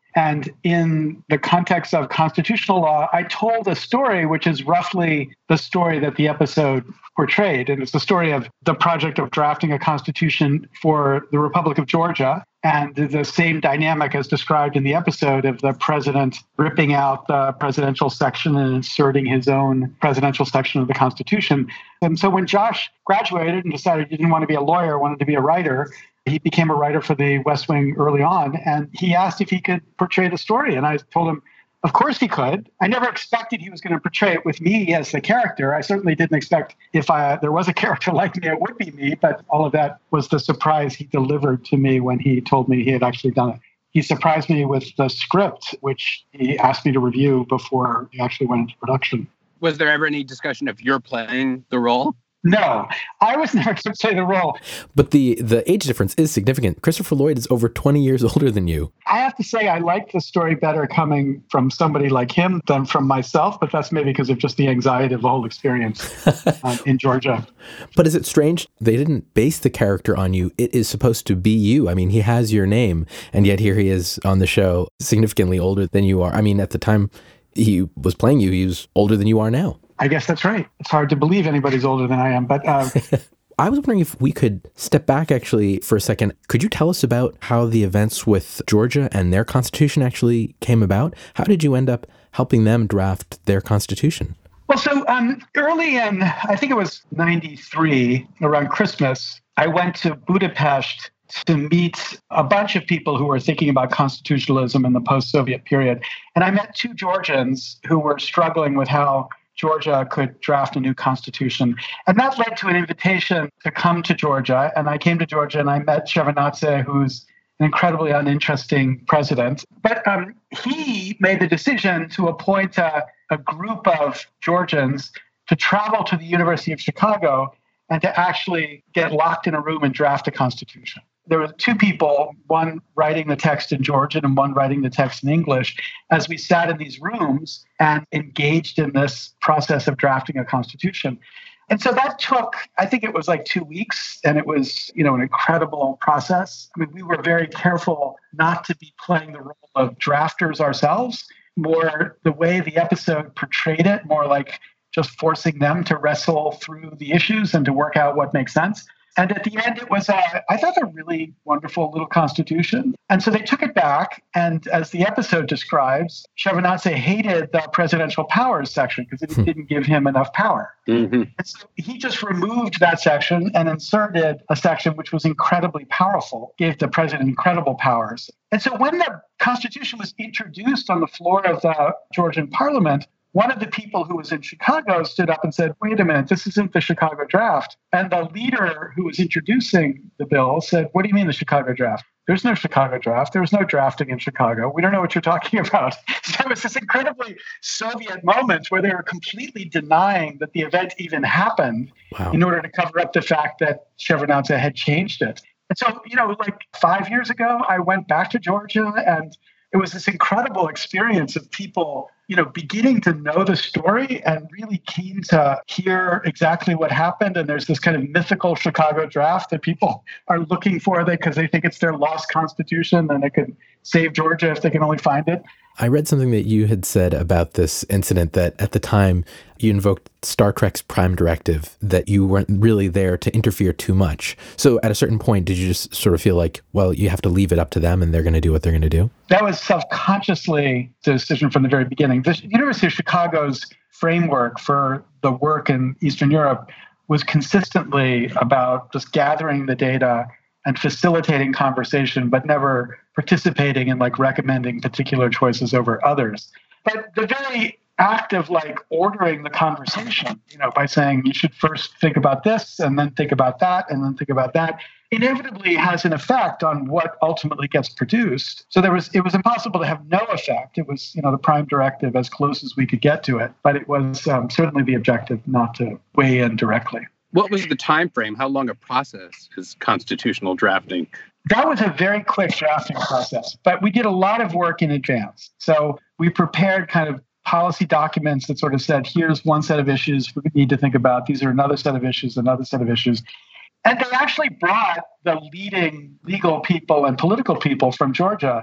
And in the context of constitutional law, I told a story which is roughly the story that the episode portrayed. And it's the story of the project of drafting a constitution for the Republic of Georgia. And the same dynamic as described in the episode of the president ripping out the presidential section and inserting his own presidential section of the Constitution. And so when Josh graduated and decided he didn't want to be a lawyer, wanted to be a writer, he became a writer for the West Wing early on. And he asked if he could portray the story. And I told him, of course he could. I never expected he was going to portray it with me as the character. I certainly didn't expect if I, there was a character like me, it would be me. But all of that was the surprise he delivered to me when he told me he had actually done it. He surprised me with the script, which he asked me to review before he actually went into production. Was there ever any discussion of your playing the role? No, I was never going to play the role. But the, the age difference is significant. Christopher Lloyd is over twenty years older than you. I have to say I like the story better coming from somebody like him than from myself, but that's maybe because of just the anxiety of the whole experience um, in Georgia. But is it strange? They didn't base the character on you. It is supposed to be you. I mean, he has your name, and yet here he is on the show, significantly older than you are. I mean, at the time he was playing you, he was older than you are now. I guess that's right. It's hard to believe anybody's older than I am, but... Uh, I was wondering if we could step back actually for a second. Could you tell us about how the events with Georgia and their constitution actually came about? How did you end up helping them draft their constitution? Well, so um, early in, I think it was ninety-three, around Christmas, I went to Budapest to meet a bunch of people who were thinking about constitutionalism in the post-Soviet period. And I met two Georgians who were struggling with how Georgia could draft a new constitution. And that led to an invitation to come to Georgia. And I came to Georgia and I met Shevardnadze, who's an incredibly uninteresting president. But um, he made the decision to appoint a, a group of Georgians to travel to the University of Chicago and to actually get locked in a room and draft a constitution. There were two people, one writing the text in Georgian and one writing the text in English, as we sat in these rooms and engaged in this process of drafting a constitution. And so that took, I think it was like two weeks, and it was, you know, an incredible process. I mean, we were very careful not to be playing the role of drafters ourselves, more the way the episode portrayed it, more like just forcing them to wrestle through the issues and to work out what makes sense. And at the end, it was, a, I thought, a really wonderful little constitution. And so they took it back. And as the episode describes, Shevardnadze hated the presidential powers section because it didn't give him enough power. Mm-hmm. And so he just removed that section and inserted a section which was incredibly powerful, gave the president incredible powers. And so when the Constitution was introduced on the floor of the Georgian parliament, one of the people who was in Chicago stood up and said, wait a minute, this isn't the Chicago draft. And the leader who was introducing the bill said, what do you mean the Chicago draft? There's no Chicago draft. There was no drafting in Chicago. We don't know what you're talking about. So it was this incredibly Soviet moment where they were completely denying that the event even happened wow. in order to cover up the fact that Shevardnadze had changed it. And so, you know, like five years ago, I went back to Georgia, and it was this incredible experience of people, you know, beginning to know the story and really keen to hear exactly what happened. And there's this kind of mythical Chicago draft that people are looking for because they think it's their lost constitution and it could save Georgia if they can only find it. I read something that you had said about this incident, that at the time you invoked Star Trek's Prime Directive, that you weren't really there to interfere too much. So at a certain point, did you just sort of feel like, well, you have to leave it up to them and they're going to do what they're going to do? That was self-consciously the decision from the very beginning. The University of Chicago's framework for the work in Eastern Europe was consistently about just gathering the data and facilitating conversation, but never participating in like recommending particular choices over others. But the very act of like ordering the conversation, you know, by saying you should first think about this and then think about that and then think about that, inevitably has an effect on what ultimately gets produced. So there was, it was impossible to have no effect. It was, you know, the Prime Directive as close as we could get to it, but it was um, certainly the objective not to weigh in directly. What was the time frame? How long a process is constitutional drafting? That was a very quick drafting process, but we did a lot of work in advance. So we prepared kind of policy documents that sort of said, here's one set of issues we need to think about. These are another set of issues, another set of issues. And they actually brought the leading legal people and political people from Georgia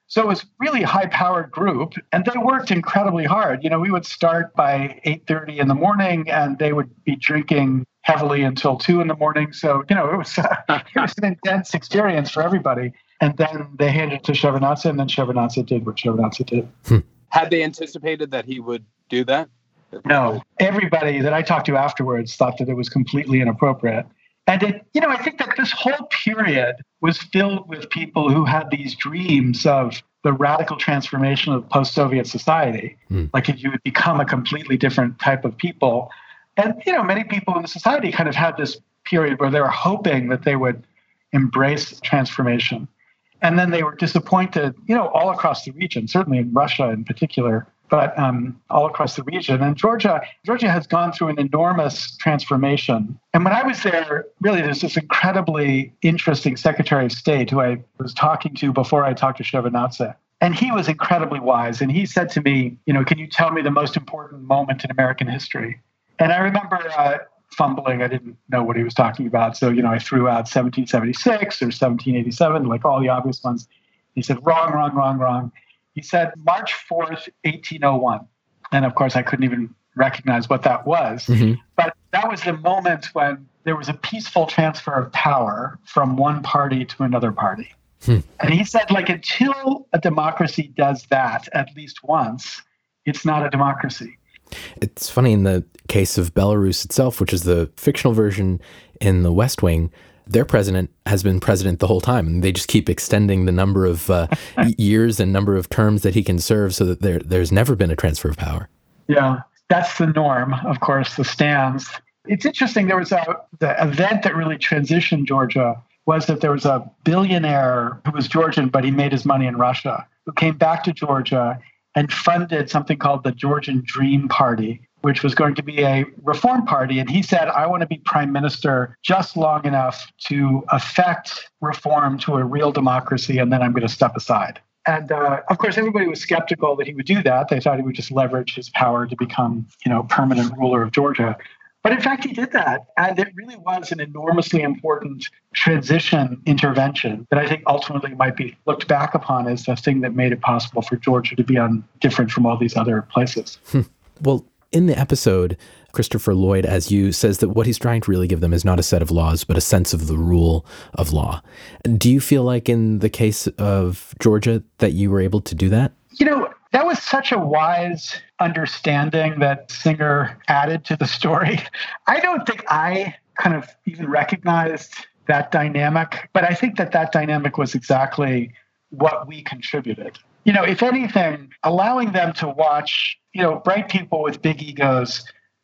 So it was really high-powered group, and they worked incredibly hard. You know, we would start by eight thirty in the morning, and they would be drinking heavily until two in the morning. So, you know, it was, uh, it was an intense experience for everybody. And then they handed it to Shevardnadze, and then Shevardnadze did what Shevardnadze did. Hmm. Had they anticipated that he would do that? No. Everybody that I talked to afterwards thought that it was completely inappropriate. And, it, you know, I think that this whole period was filled with people who had these dreams of the radical transformation of post-Soviet society. Mm. Like if you would become a completely different type of people. And, you know, many people in the society kind of had this period where they were hoping that they would embrace transformation. And then they were disappointed, you know, all across the region, certainly in Russia in particular, but um, all across the region. And Georgia, Georgia has gone through an enormous transformation. And when I was there, really, there's this incredibly interesting Secretary of State who I was talking to before I talked to Shevardnadze. And he was incredibly wise. And he said to me, you know, can you tell me the most important moment in American history? And I remember uh, fumbling. I didn't know what he was talking about. So, you know, I threw out seventeen seventy-six or seventeen eighty-seven, like all the obvious ones. He said, wrong, wrong, wrong, wrong. He said March fourth, eighteen oh one. And of course, I couldn't even recognize what that was. Mm-hmm. But that was the moment when there was a peaceful transfer of power from one party to another party. Hmm. And he said, like, until a democracy does that at least once, it's not a democracy. It's funny, in the case of Belarus itself, which is the fictional version in The West Wing, their president has been president the whole time, and they just keep extending the number of uh, years and number of terms that he can serve so that there there's never been a transfer of power. Yeah, that's the norm, of course, the stands. It's interesting, there was a the event that really transitioned Georgia was that there was a billionaire who was Georgian, but he made his money in Russia, who came back to Georgia and funded something called the Georgian Dream Party, which was going to be a reform party. And he said, I want to be prime minister just long enough to affect reform to a real democracy, and then I'm going to step aside. And uh, of course, everybody was skeptical that he would do that. They thought he would just leverage his power to become, you know, permanent ruler of Georgia. But in fact, he did that. And it really was an enormously important transition intervention that I think ultimately might be looked back upon as the thing that made it possible for Georgia to be on different from all these other places. Well, in the episode, Christopher Lloyd, as you, says that what he's trying to really give them is not a set of laws, but a sense of the rule of law. Do you feel like in the case of Georgia that you were able to do that? You know, that was such a wise understanding that Singer added to the story. I don't think I kind of even recognized that dynamic, but I think that that dynamic was exactly what we contributed. You know, if anything, allowing them to watch, you know, bright people with big egos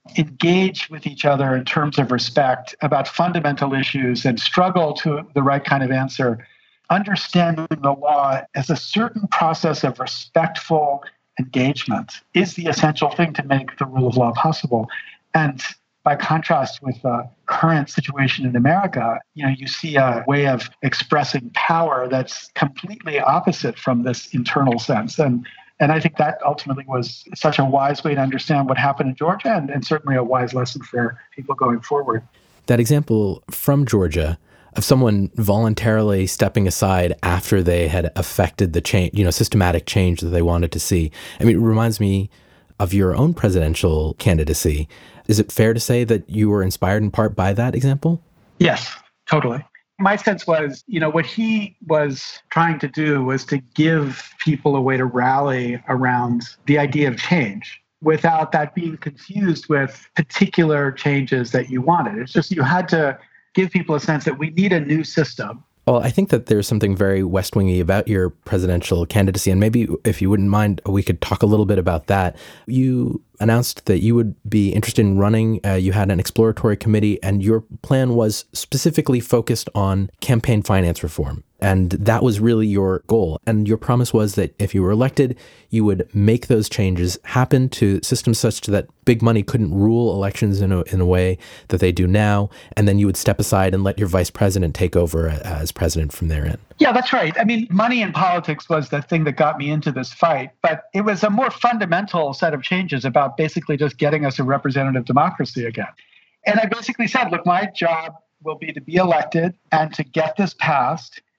engage with each other in terms of respect about fundamental issues and struggle to the right kind of answer, understanding the law as a certain process of respectful engagement is the essential thing to make the rule of law possible. And by contrast with the current situation in America, you know, you see a way of expressing power that's completely opposite from this internal sense. And and I think that ultimately was such a wise way to understand what happened in Georgia, and, and certainly a wise lesson for people going forward. That example from Georgia of someone voluntarily stepping aside after they had affected the change, you know, systematic change that they wanted to see. I mean, it reminds me of your own presidential candidacy. Is it fair to say that you were inspired in part by that example? Yes, totally. My sense was, you know, what he was trying to do was to give people a way to rally around the idea of change without that being confused with particular changes that you wanted. It's just you had to give people a sense that we need a new system. Well, I think that there's something very West Wingy about your presidential candidacy, and maybe if you wouldn't mind, we could talk a little bit about that. You announced that you would be interested in running. Uh, you had an exploratory committee, and your plan was specifically focused on campaign finance reform. And that was really your goal. And your promise was that if you were elected, you would make those changes happen to systems such that big money couldn't rule elections in a, in a way that they do now. And then you would step aside and let your vice president take over as president from there in. Yeah, that's right. I mean, money in politics was the thing that got me into this fight. But it was a more fundamental set of changes about basically just getting us a representative democracy again. And I basically said, look, my job will be to be elected and to get this passed.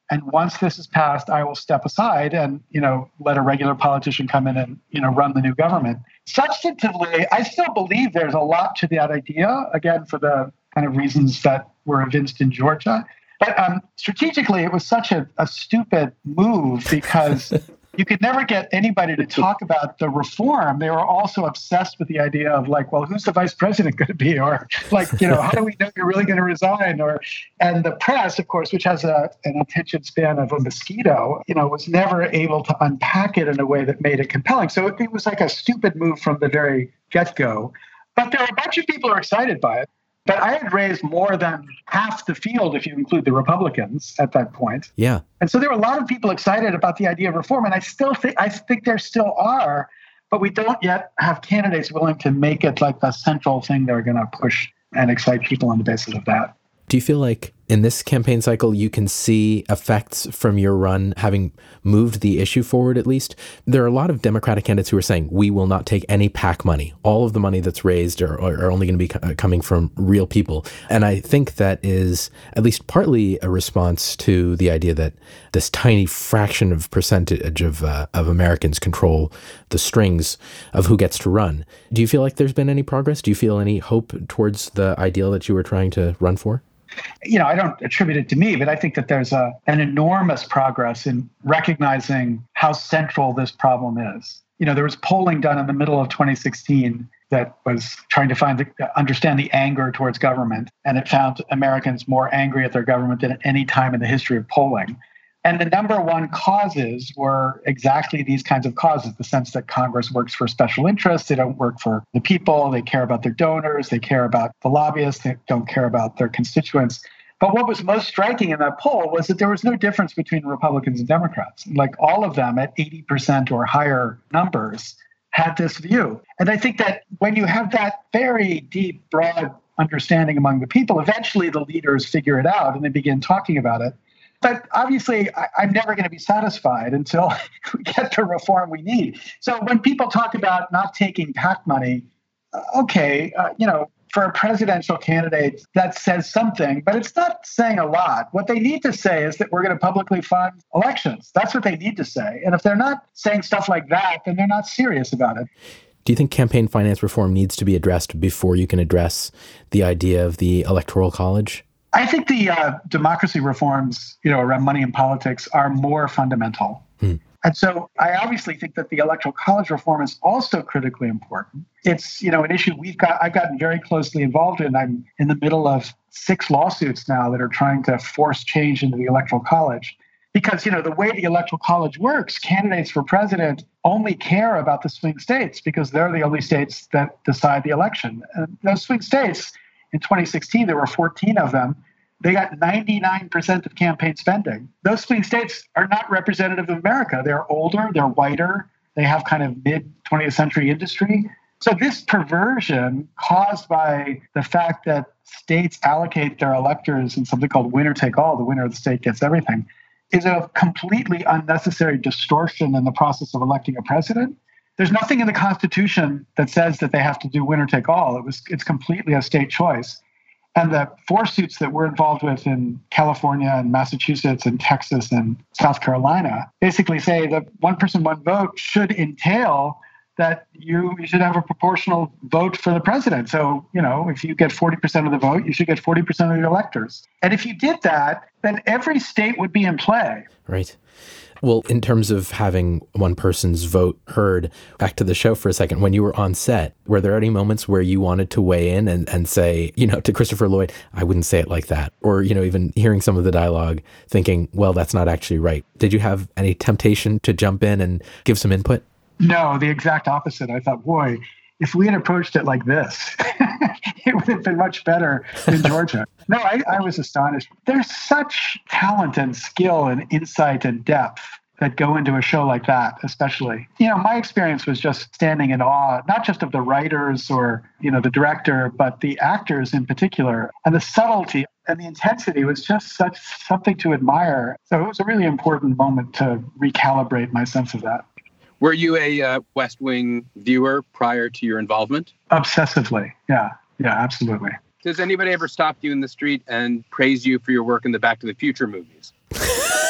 And once this is passed, I will step aside and, you know, let a regular politician come in and, you know, run the new government. Substantively, I still believe there's a lot to that idea, again, for the kind of reasons that were evinced in Georgia. But um, strategically, it was such a, a stupid move because you could never get anybody to talk about the reform. They were also obsessed with the idea of like, well, who's the vice president going to be? Or like, you know, how do we know you're really going to resign? Or, and the press, of course, which has a, an attention span of a mosquito, you know, was never able to unpack it in a way that made it compelling. So it, it was like a stupid move from the very get-go. But there are a bunch of people who are excited by it. But I had raised more than half the field, if you include the Republicans at that point. Yeah. And so there were a lot of people excited about the idea of reform. And I still think, I think there still are, but we don't yet have candidates willing to make it like the central thing they're going to push and excite people on the basis of that. Do you feel like in this campaign cycle, you can see effects from your run having moved the issue forward at least? There are a lot of Democratic candidates who are saying, we will not take any PAC money. All of the money that's raised are, are only going to be co- coming from real people. And I think that is at least partly a response to the idea that this tiny fraction of percentage of, uh, of Americans control the strings of who gets to run. Do you feel like there's been any progress? Do you feel any hope towards the ideal that you were trying to run for? You know, I don't attribute it to me, but I think that there's a, an enormous progress in recognizing how central this problem is. You know, there was polling done in the middle of twenty sixteen that was trying to find the, understand the anger towards government, and it found Americans more angry at their government than at any time in the history of polling. And the number one causes were exactly these kinds of causes, the sense that Congress works for special interests. They don't work for the people. They care about their donors. They care about the lobbyists. They don't care about their constituents. But what was most striking in that poll was that there was no difference between Republicans and Democrats. Like all of them at eighty percent or higher numbers had this view. And I think that when you have that very deep, broad understanding among the people, eventually the leaders figure it out and they begin talking about it. But obviously, I, I'm never going to be satisfied until we get the reform we need. So when people talk about not taking PAC money, uh, okay, uh, you know, for a presidential candidate, that says something, but it's not saying a lot. What they need to say is that we're going to publicly fund elections. That's what they need to say. And if they're not saying stuff like that, then they're not serious about it. Do you think campaign finance reform needs to be addressed before you can address the idea of the Electoral College? I think the uh, democracy reforms, you know, around money in politics are more fundamental. Hmm. And so I obviously think that the Electoral College reform is also critically important. It's, you know, an issue we've got, I've gotten very closely involved in. I'm in the middle of six lawsuits now that are trying to force change into the Electoral College. Because, you know, the way the Electoral College works, candidates for president only care about the swing states because they're the only states that decide the election. And those swing states, in twenty sixteen, there were fourteen of them. They got ninety-nine percent of campaign spending. Those swing states are not representative of America. They're older, they're whiter, they have kind of mid-twentieth century industry. So this perversion caused by the fact that states allocate their electors in something called winner take all, the winner of the state gets everything, is a completely unnecessary distortion in the process of electing a president. There's nothing in the Constitution that says that they have to do winner take all. It was, it's completely a state choice. And the four suits that we're involved with in California and Massachusetts and Texas and South Carolina basically say that one person, one vote should entail that you, you should have a proportional vote for the president. So, you know, if you get forty percent of the vote, you should get forty percent of the electors. And if you did that, then every state would be in play. Right. Well, in terms of having one person's vote heard, back to the show for a second, when you were on set, were there any moments where you wanted to weigh in and, and say, you know, to Christopher Lloyd, I wouldn't say it like that? Or, you know, even hearing some of the dialogue, thinking, well, that's not actually right. Did you have any temptation to jump in and give some input? No, the exact opposite. I thought, boy, if we had approached it like this, it would have been much better in Georgia. No, I, I was astonished. There's such talent and skill and insight and depth that go into a show like that, especially. You know, my experience was just standing in awe, not just of the writers or, you know, the director, but the actors in particular. And the subtlety and the intensity was just such something to admire. So it was a really important moment to recalibrate my sense of that. Were you a uh, West Wing viewer prior to your involvement? Obsessively, yeah. Yeah, absolutely. Does anybody ever stop you in the street and praise you for your work in the Back to the Future movies?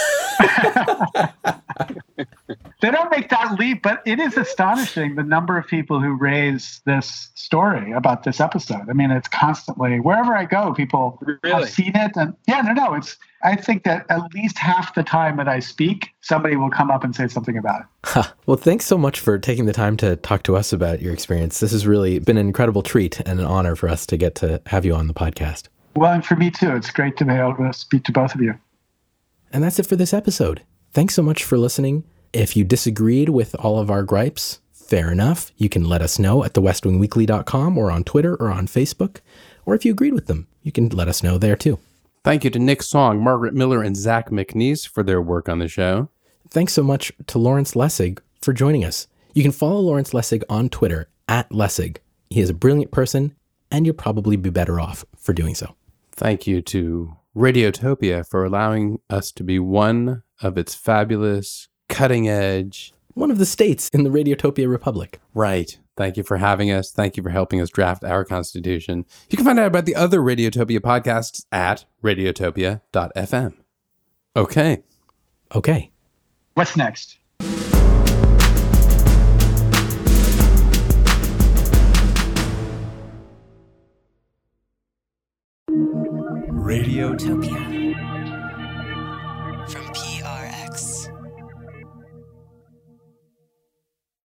They don't make that leap, but it is astonishing the number of people who raise this story about this episode. I mean, it's constantly, wherever I go, people Really? have seen it. And yeah, no, no, it's, I think that at least half the time that I speak, somebody will come up and say something about it. Huh. Well, thanks so much for taking the time to talk to us about your experience. This has really been an incredible treat and an honor for us to get to have you on the podcast. Well, and for me too, it's great to be able to speak to both of you. And that's it for this episode. Thanks so much for listening. If you disagreed with all of our gripes, fair enough. You can let us know at the west wing weekly dot com or on Twitter or on Facebook. Or if you agreed with them, you can let us know there too. Thank you to Nick Song, Margaret Miller, and Zach McNeese for their work on the show. Thanks so much to Lawrence Lessig for joining us. You can follow Lawrence Lessig on Twitter at Lessig. He is a brilliant person, and you'll probably be better off for doing so. Thank you to Radiotopia for allowing us to be one of its fabulous, cutting edge... One of the states in the Radiotopia Republic. Right. Thank you for having us. Thank you for helping us draft our Constitution. You can find out about the other Radiotopia podcasts at radiotopia dot f m. Okay. Okay. What's next? Radiotopia.